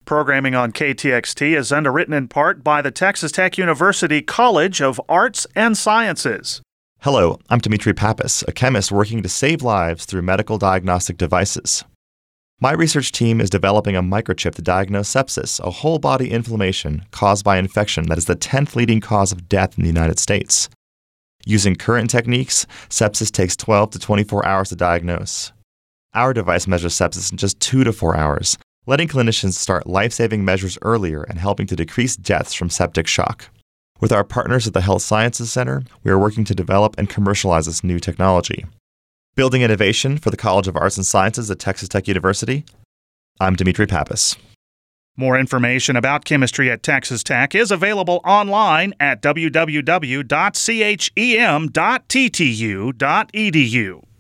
Programming on KTXT is underwritten in part by the Texas Tech University College of Arts and Sciences. Hello, I'm Dimitri Pappas, a chemist working to save lives through medical diagnostic devices. My research team is developing a microchip to diagnose sepsis, a whole-body inflammation caused by infection that is the 10th leading cause of death in the United States. Using current techniques, sepsis takes 12 to 24 hours to diagnose. Our device measures sepsis in just 2 to 4 hours, letting clinicians start life-saving measures earlier and helping to decrease deaths from septic shock. With our partners at the Health Sciences Center, we are working to develop and commercialize this new technology. Building innovation for the College of Arts and Sciences at Texas Tech University, I'm Dimitri Pappas. More information about chemistry at Texas Tech is available online at www.chem.ttu.edu.